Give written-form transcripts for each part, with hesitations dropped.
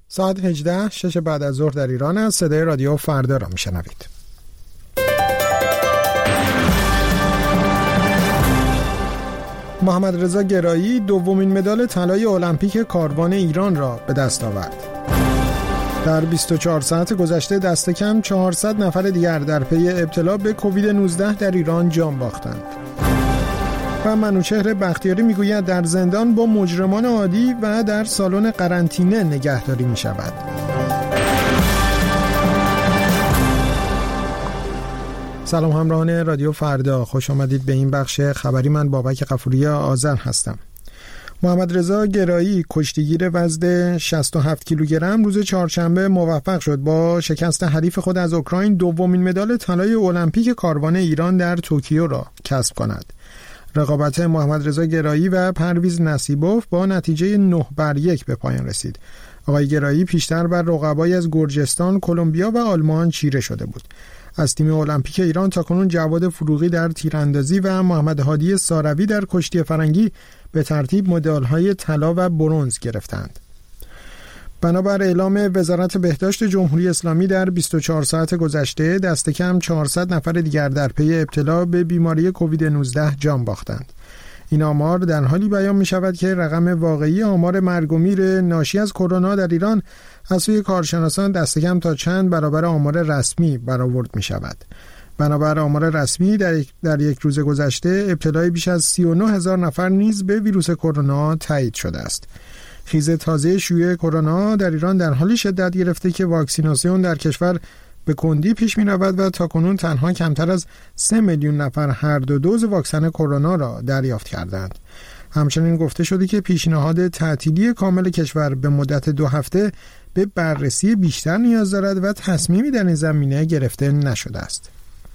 ساعت 18 6 بعد از ظهر در ایران است. صدای رادیو فردا را میشنوید. محمد رضا گرایی دومین مدال طلای المپیک کاروان ایران را به دست آورد. در 24 ساعت گذشته دست کم 400 نفر دیگر در پی ابتلا به کووید 19 در ایران جان باختند. و منوچهر بختیاری میگوید در زندان با مجرمان عادی و در سالن قرنطینه نگهداری می شود. سلام همراهان رادیو فردا، خوش آمدید به این بخش خبری. من بابک غفوری آذر هستم. محمد رضا گرایی کشتیگیر وزن 67 کیلوگرم روز چهارشنبه موفق شد با شکست حریف خود از اوکراین دومین مدال طلای المپیک کاروان ایران در توکیو را کسب کند. رقابت محمد رضا گرایی و پرویز نصیبوف با نتیجه 9-1 به پایان رسید. آقای گرایی پیشتر بر رقبای از گرجستان، کلمبیا و آلمان چیره شده بود. از تیم المپیک ایران تاکنون جواد فروغی در تیراندازی و محمد هادی ساروی در کشتی فرنگی به ترتیب مدال‌های طلا و برنز گرفتند. بنابر اعلام وزارت بهداشت جمهوری اسلامی در 24 ساعت گذشته دست کم 400 نفر دیگر در پی ابتلا به بیماری کووید 19 جان باختند. این آمار در حالی بیان می شود که رقم واقعی آمار مرگ و میر ناشی از کرونا در ایران از سوی کارشناسان دست کم تا چند برابر آمار رسمی برآورد می شود. بنابر آمار رسمی در یک روز گذشته ابتلای بیش از 39,000 نفر نیز به ویروس کرونا تایید شده است. خیز تازه شیوع کرونا در ایران در حالی شدت گرفته که واکسیناسیون در کشور به کندی پیش می رود و تاکنون تنها کمتر از 3 میلیون نفر هر دو دوز واکسن کرونا را دریافت کردند. همچنین گفته شده که پیشنهاد تعطیلی کامل کشور به مدت 2 هفته به بررسی بیشتر نیاز دارد و تصمیمی در این زمینه گرفته نشده است.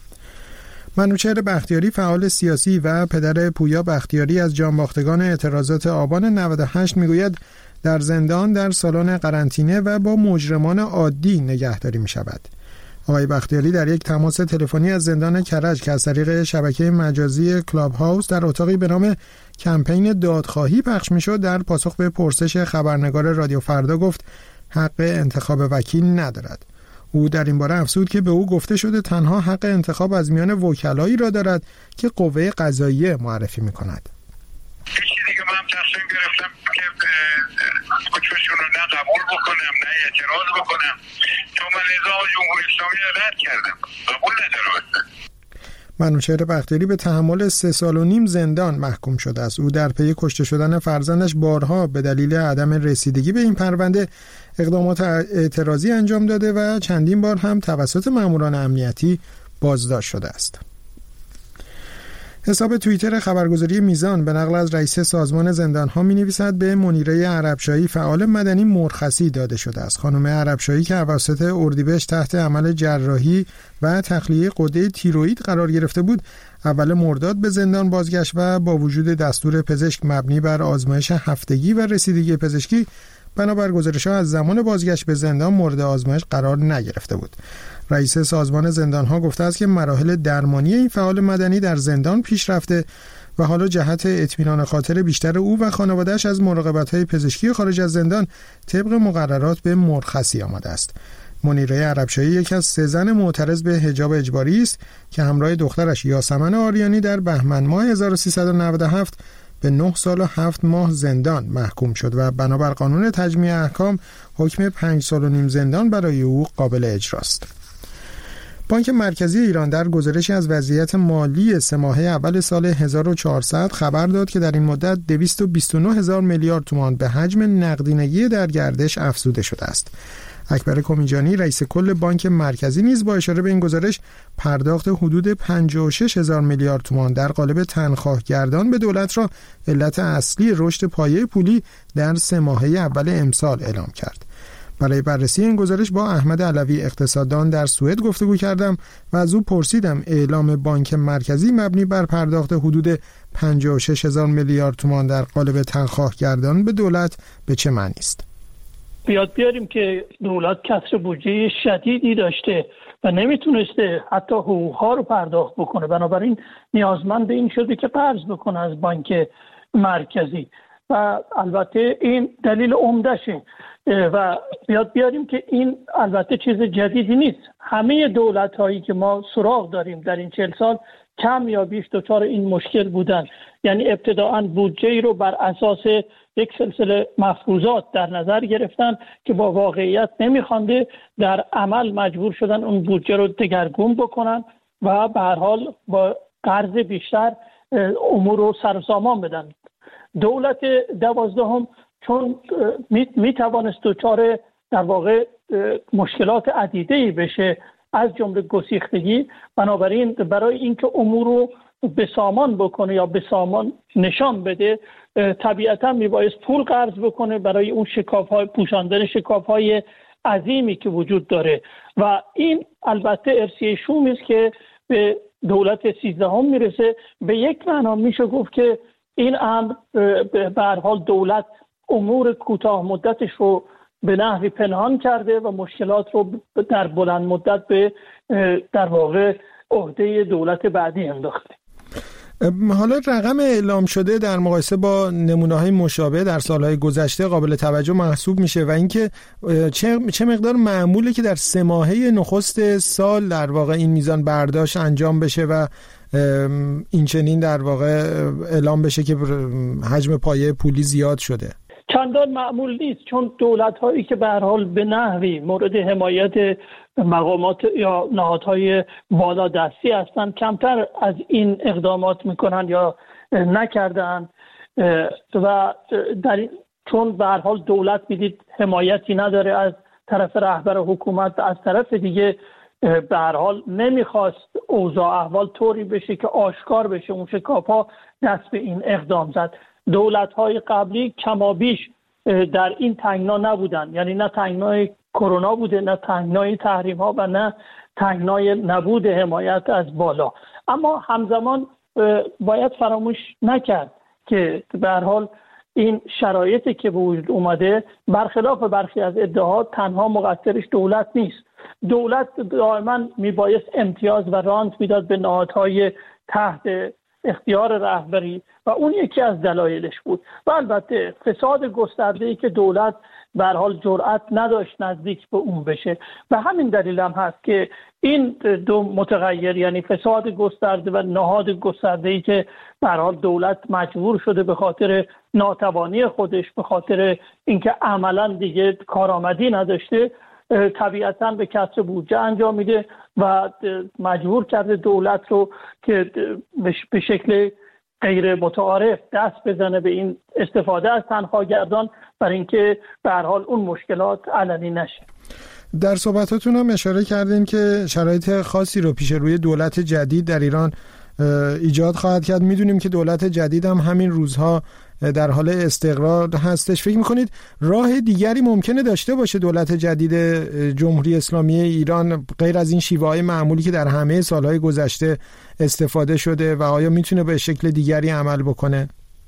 منوچهر بختیاری فعال سیاسی و پدر پویا بختیاری از جانباختگان اعتراضات آبان 98 میگوید در زندان در سالن قرنطینه و با مجرمان عادی نگهداری می شود. آقای بختیاری در یک تماس تلفنی از زندان کرج که از طریق شبکه مجازی کلاب هاوس در اتاقی به نام کمپین دادخواهی پخش می شد در پاسخ به پرسش خبرنگار رادیو فردا گفت حق انتخاب وکیل ندارد. او در این باره افزود که به او گفته شده تنها حق انتخاب از میان وکلایی را دارد که قوه قضاییه معرفی می‌کند. چیزی که من تصمیم گرفتم که کچوشون رو نه قبول بکنم نه اعتراض بکنم، چون من نظام جمهوری اسلامی را رد کردم، قبول ندارم. منوچهر بختیاری به تحمل 3.5 سال زندان محکوم شده است. او در پی کشته شدن فرزندش بارها به دلیل عدم رسیدگی به این پرونده اقدامات اعتراضی انجام داده و چندین بار هم توسط ماموران امنیتی بازداشت شده است. حساب توییتر خبرگزاری میزان به نقل از رئیس سازمان زندان‌ها می‌نویسد به منیره عربشاهی فعال مدنی مرخصی داده شده است. خانم عربشاهی که اواسط اردیبهشت تحت عمل جراحی و تخلیه غده تیروئید قرار گرفته بود، اول مرداد به زندان بازگشت و با وجود دستور پزشک مبنی بر آزمایش هفتگی و رسیدگی پزشکی بنابر گزارش‌ها از زمان بازگشت به زندان مورد آزمایش قرار نگرفته بود. رئیس سازمان زندان‌ها گفته است که مراحل درمانی این فعال مدنی در زندان پیش رفته و حالا جهت اطمینان خاطر بیشتر او و خانواده‌اش از مراقبت‌های پزشکی خارج از زندان طبق مقررات به مرخصی آمده است. منیره عربشاهی یکی از 3 زن معترض به حجاب اجباری است که همراه دخترش یاسمن آریانی در بهمن ماه 1397 به 9 سال و 7 ماه زندان محکوم شد و بنابر قانون تجمیع احکام حکم 5.5 سال زندان برای او قابل اجراست. بانک مرکزی ایران در گزارشی از وضعیت مالی 3 ماهه اول سال 1400 خبر داد که در این مدت 229,000 میلیارد تومان به حجم نقدینگی در گردش افزوده شده است. اکبر کمیجانی رئیس کل بانک مرکزی نیز با اشاره به این گزارش پرداخت حدود 56,000 میلیارد تومان در قالب تنخواه گردان به دولت را علت اصلی رشد پایه پولی در 3 ماهه اول امسال اعلام کرد. برای بررسی این گزارش با احمد علوی اقتصاددان در سوئد گفتگو کردم و از او پرسیدم اعلام بانک مرکزی مبنی بر پرداخت حدود 56,000 میلیارد تومان در قالب تنخواه گردان به دولت به چه معنی است. بیاد بیاریم که دولت کسر بودجه شدیدی داشته و نمیتونسته حتی حقوقها رو پرداخت بکنه، بنابراین نیازمند این شده که قرض بکنه از بانک مرکزی و البته این دلیل عمدشه. و بیاد بیاریم که این البته چیز جدیدی نیست. همه دولت هایی که ما سراغ داریم در این 40 سال کم یا بیش دچار این مشکل بودن. یعنی ابتداءً بودجه رو بر اساس یک سلسله مفروضات در نظر گرفتن که با واقعیت نمیخوانده، در عمل مجبور شدن اون بودجه رو دگرگون بکنن و به هر حال با قرض بیشتر امور رو سر و سامان بدن. دولت 12 چون میتوانست دچار در واقع مشکلات عدیده‌ای بشه از جمله گسیختگی، بنابراین برای اینکه امور رو به سامان بکنه یا به سامان نشان بده طبیعتا میبایست پول قرض بکنه برای اون شکاف‌های پوشاندن شکاف‌های عظیمی که وجود داره و این البته ارثیه شومی است که به دولت 13 میرسه. به یک معنا میشه گفت که این امر به هر حال دولت امور کوتاه مدتش رو به نحوی پنهان کرده و مشکلات رو در بلند مدت به در واقع عهده دولت بعدی انداخته. حالا رقم اعلام شده در مقایسه با نمونه‌های مشابه در سالهای گذشته قابل توجه محسوب میشه و اینکه چه مقدار معموله که در 3 ماهه نخست سال در واقع این میزان برداشت انجام بشه و این چنین در واقع اعلام بشه که حجم پایه پولی زیاد شده. چندان معمول نیست، چون دولت‌هایی که به هر حال به نحوی مورد حمایت مقامات یا نهادهای بالادستی هستند کمتر از این اقدامات میکنن یا نکردن و چون به هر حال دولت میدید حمایتی نداره از طرف رهبر حکومت، از طرف دیگه به هر حال نمیخواست اوضاع احوال طوری بشه که آشکار بشه اون شکاف‌ها دست به این اقدام زد. دولت‌های قبلی کمابیش در این تنگنا نبودن، یعنی نه تنگنای کرونا بوده، نه تنگنای تحریم‌ها و نه تنگنای نبود حمایت از بالا. اما همزمان باید فراموش نکرد که به هر حال این شرایطی که به وجود اومده برخلاف برخی از ادعاها تنها مقصرش دولت نیست. دولت دائما میبایست امتیاز و رانت میداد به نهادهای تحت اختیار رهبری و اون یکی از دلایلش بود. و البته فساد گسترده‌ای که دولت به هر حال جرأت نداشت نزدیک به اون بشه و همین دلیل هم هست که این دو متغیر، یعنی فساد گسترده و نهاد گسترده‌ای که به هر حال دولت مجبور شده به خاطر ناتوانی خودش، به خاطر اینکه عملاً دیگه کارآمدی نداشته، طبیعتاً به کسر بودجه انجام میده و مجبور کرده دولت رو که به شکل غیر متعارف دست بزنه به این استفاده از تنخواگردان برای اینکه به هر حال اون مشکلات علنی نشه. در صحبتاتون هم اشاره کردین که شرایط خاصی رو پیش روی دولت جدید در ایران ایجاد خواهد کرد. میدونیم که دولت جدید هم همین روزها در حال استقرار هستش. فکر میکنید راه دیگری ممکنه داشته باشه دولت جدید جمهوری اسلامی ایران غیر از این شیوه‌های معمولی که در همه سالهای گذشته استفاده شده و آیا میتونه به شکل دیگری عمل بکنه؟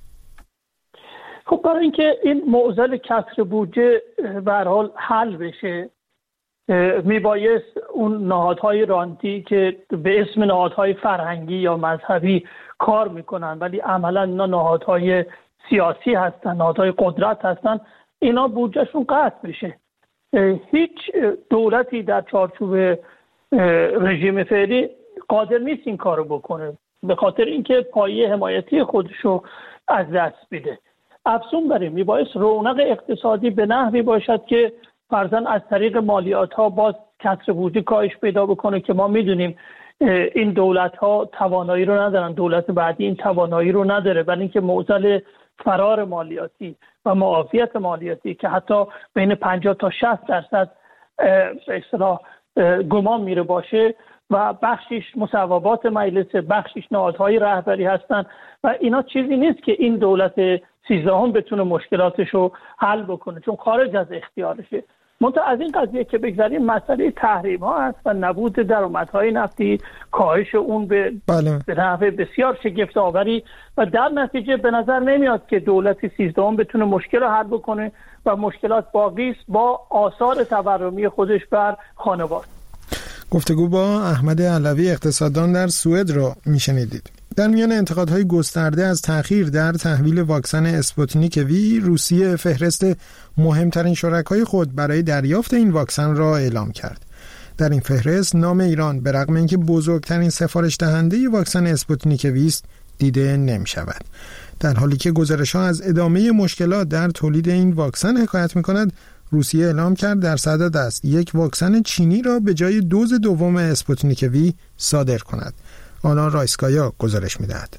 خب برای اینکه این معضل کسر بودجه به هر حال حل بشه میبایست اون نهادهای رانتی که به اسم نهادهای فرهنگی یا مذهبی کار میکنن ولی عملا نهادهای سیاسی هستن، نهادهای قدرت هستن، اینا بودجهشون قطع بشه. هیچ دولتی در چارچوب رژیم فعلی قادر نیست این کارو بکنه به خاطر اینکه پایه حمایتی خودشو از دست میده. افزون بر این میبایست رونق اقتصادی به نحوی باشد که فرضاً از طریق مالیات ها باز کسر بودجه کاهش پیدا بکنه که ما میدونیم این دولت ها توانایی رو ندارن، دولت بعدی این توانایی رو نداره، ولی اینکه معضل فرار مالیاتی و معافیت مالیاتی که حتی بین 50 تا 60% به اصطلاح گمان میره باشه و بخشش مصوبات مجلس، بخشش نهادهای رهبری هستن و اینا چیزی نیست که این دولت 13 بتونه مشکلاتش رو حل بکنه چون خارج از اختیارشه. منتها از این قضیه که بگذاریم مسئله تحریم ها هست و نبود درآمدهای نفتی، کاهش اون به نحو بسیار شگفت آوری و در نتیجه به نظر نمیاد که دولت 13 بتونه مشکل رو حل بکنه و مشکلات باقی است با آثار تورمی خودش بر خانوار. گفتگو با احمد علوی اقتصاددان در سوئد رو میشنیدید. در میان انتقادهای گسترده از تأخیر در تحویل واکسن اسپوتنیک وی، روسیه فهرست مهمترین شرکای خود برای دریافت این واکسن را اعلام کرد. در این فهرست نام ایران به رغم اینکه بزرگترین سفارش دهنده واکسن اسپوتنیک وی است دیده نمی شود. در حالی که گزارش‌ها از ادامه مشکلات در تولید این واکسن حکایت می‌کند، روسیه اعلام کرد در صدد است یک واکسن چینی را به جای دوز دوم اسپوتنیک وی صادر کند. آنا رایسکایا گزارش می‌دهد.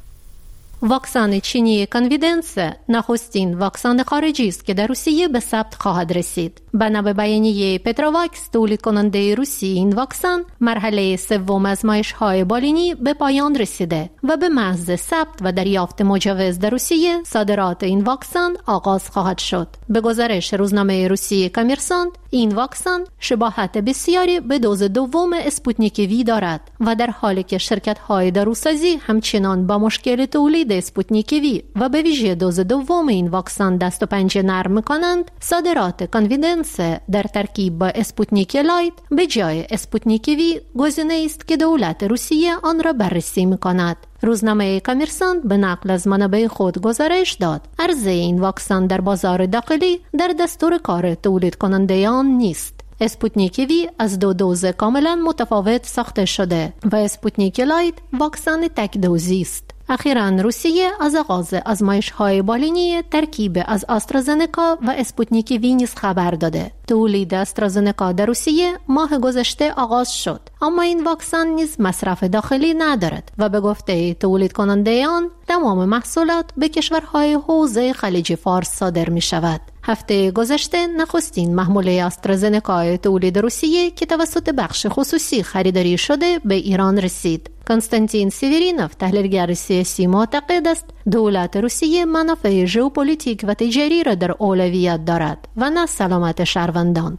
واکسن چینی کانویدنس نخستین واکسن خارجی است که در روسیه به ثبت خواهد رسید. بنا به بیانیه پتروواکس، تولید کننده روسی این واکسن مرحله سوم آزمایش‌های بالینی به پایان رسیده و به محض ثبت و دریافت مجوز در روسیه صادرات این واکسن آغاز خواهد شد. به گزارش روزنامه روسی کامرسانت، این واکسن شباهت بسیاری به دوز دوم اسپوتنیک وی دارد و در حالی که شرکت‌های داروسازی همچنان با مشکل تولید اسپوتنیک وی و به ویژه دوز دوم این واکسن دست و پنجه نرم می‌کنند، صادرات کانویدنس در ترکیب با اسپوتنیک لایت به جای اسپوتنیک وی گزینه است که دولت روسیه آن را بررسی می‌کند. روزنامه کامرسانت به نقل از منابع خود گزارش داد عرضه این واکسن در بازار داخلی در دستور کار تولید کننده آن نیست. اسپوتنیک وی از دو دوز کاملا متفاوت ساخته شده و اسپوتنیک لایت واکسن تک دوزی است. اخیراً روسیه از آغاز آزمایش‌های بالینی ترکیب از آسترازنکا و اسپوتنیک وی نیز خبر داده. تولید آسترازنکا در روسیه ماه گذشته آغاز شد، اما این واکسن نیز مصرف داخلی ندارد و به گفته تولید کننده آن تمام محصولات به کشورهای حوزه خلیج فارس صادر می شود. هفته گذشته نخستین محموله آسترازنکا تولید روسیه که توسط بخش خصوصی خریداری شده به ایران رسید. کنستانتین سیورینوف، تحلیلگر سیاسی، معتقد است دولت روسیه منافع ژئوپلیتیک و تجاری را در اولویت دارد و نه سلامت شهروندان.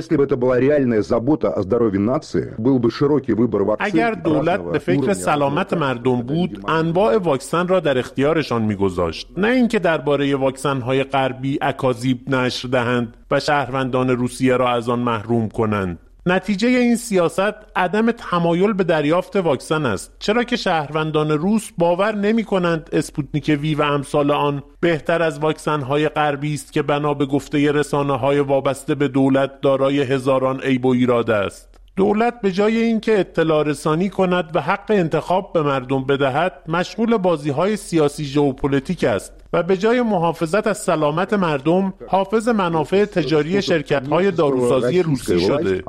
اگر دولت به فکر سلامت مردم بود، انواع واکسن را در اختیارشان می‌گذاشت، نه اینکه درباره واکسن‌های غربی اکاذیب نشر دهند و شهروندان روسیه را از آن محروم کنند. نتیجه این سیاست عدم تمایل به دریافت واکسن است، چرا که شهروندان روس باور نمی کنند اسپوتنیک وی و امثال آن بهتر از واکسن‌های غربی است که بنا به گفته رسانه‌های وابسته به دولت دارای هزاران عیب و ایراد است. دولت به جای اینکه اطلاع رسانی کند و حق انتخاب به مردم بدهد، مشغول بازی‌های سیاسی ژئوپلیتیک است و به جای محافظت از سلامت مردم، حافظ منافع تجاری شرکت‌های داروسازی روسی شده.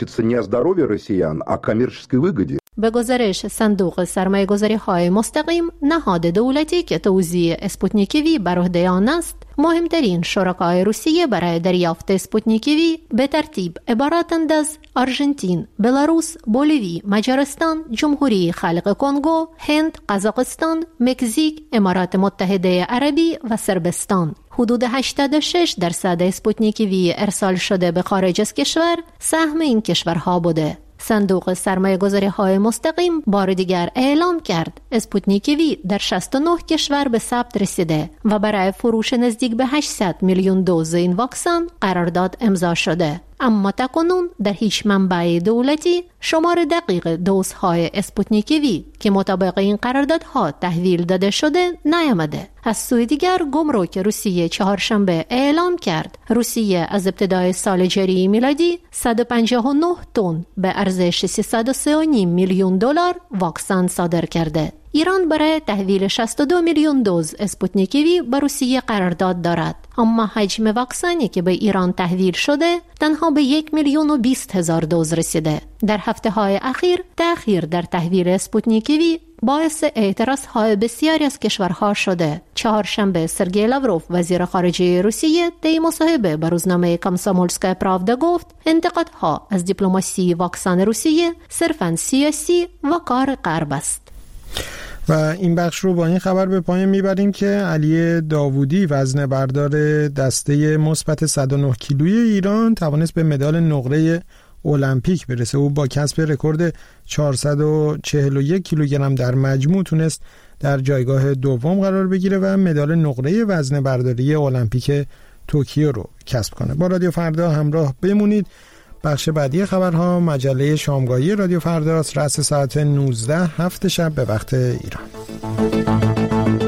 به گزارش صندوق سرمایه‌گذاری‌های مستقیم، نهاد دولتی که توزیع اسپوتنیک وی بر عهده آن است، مهمترین شرکای روسیه برای دریافت اسپوتنیک وی به ترتیب عبارتند از آرژانتین، بلاروس، بولیوی، مجارستان، جمهوری خلق کنگو، هند، قزاقستان، مکزیک، امارات متحده عربی و صربستان. حدود 86% اسپوتنیک وی ارسال شده به خارج از کشور سهم این کشورها بوده. صندوق سرمایه‌گذاری‌های مستقیم بار دیگر اعلام کرد اسپوتنیک وی در 69 کشور به ثبت رسیده و برای فروش نزدیک به 800 میلیون دوز این واکسن قرارداد امضا شده. اما تاکنون در هیچ منبع دولتی شمار دقیق دوزهای اسپوتنیک وی که مطابق این قراردادها تحویل داده شده نیامده. از سوی دیگر گمرک روسیه چهارشنبه اعلام کرد روسیه از ابتدای سال جاری میلادی 159 تن به ارزش 303.5 میلیون دلار واکسن صادر کرده. ایران برای تحویل 62 میلیون دوز اسپوتنیک وی به روسیه قرارداد دارد، اما حجم واکسنی که به ایران تحویل شده تنها به 1,020,000 دوز رسیده. در هفته‌های اخیر تأخیر در تحویل اسپوتنیک وی باعث اعتراض‌های بسیاری از کشورها شده. چهارشنبه سرگئی لاوروف، وزیر خارجه روسیه، طی مصاحبه با روزنامه کامسومولسکایا پراودا گفت انتقادها از دیپلماسی واکسن روسیه صرفاً سیاسی و کار غرب است. و این بخش رو با این خبر به پایان میبریم که علی داوودی، وزنه بردار دسته مثبت 109 کیلویی ایران، توانست به مدال نقره المپیک برسه. او با کسب رکورد 441 کیلوگرم در مجموع تونست در جایگاه دوم قرار بگیره و مدال نقره وزنه برداری المپیک توکیو رو کسب کنه. با رادیو فردا همراه بمونید. بخش بعدی خبرها مجله شامگاهی رادیو فرداست، رأس ساعت 19 7 شب به وقت ایران.